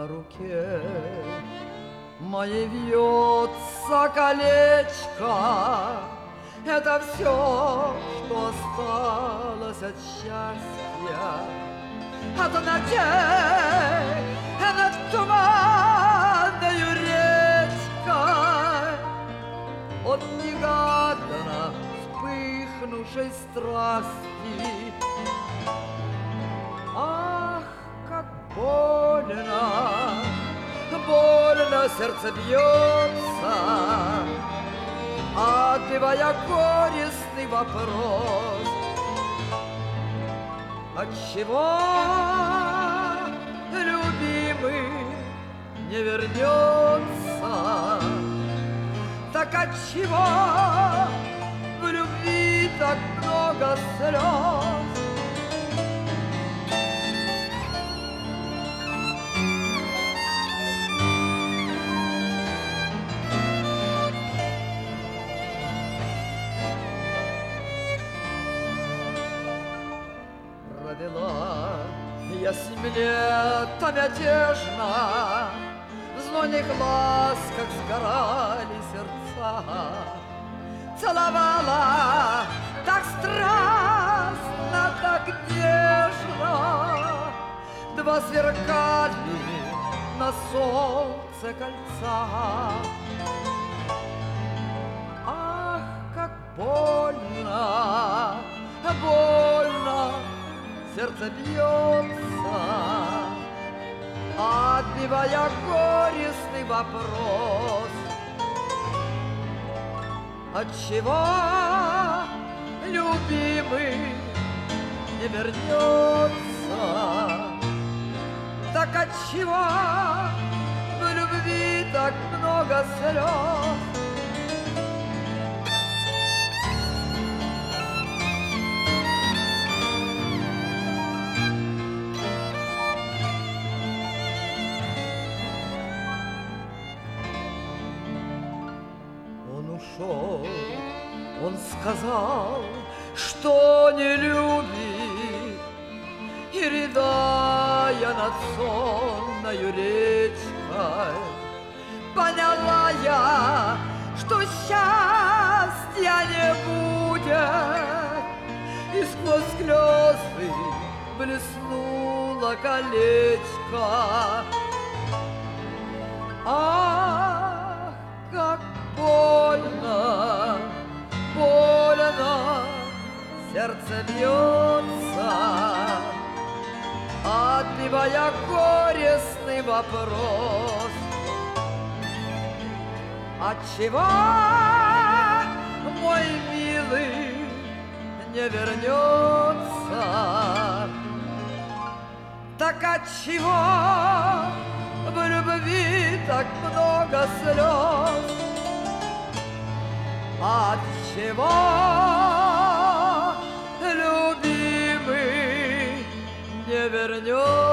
руке моей вьется колечко. Это все, что осталось от счастья, от ночей над туманною речкой, от негаданно вспыхнувшей страсти. Ах, как больно, больно сердце бьется, отбивая горестный вопрос: отчего любимый не вернется? Так отчего в любви так много слез? Провела я 7 лет мятежно, в знойных ласках сгорали сердца. Целовала так страстно, так нежно, два сверкали на солнце кольца. Ах, как больно, больно сердце бьется, отбивая горестный вопрос: отчего любимый не вернется? Так отчего в любви так много слез? Он сказал, что не любит, и, рыдая над сонною речкой, поняла я, что счастья не будет, и сквозь слезы блеснуло колечко. Ах, как больно, больно сердце бьется, отбивая горестный вопрос: отчего мой милый не вернется? Так отчего в любви так много слез? Отчего любимый не вернется?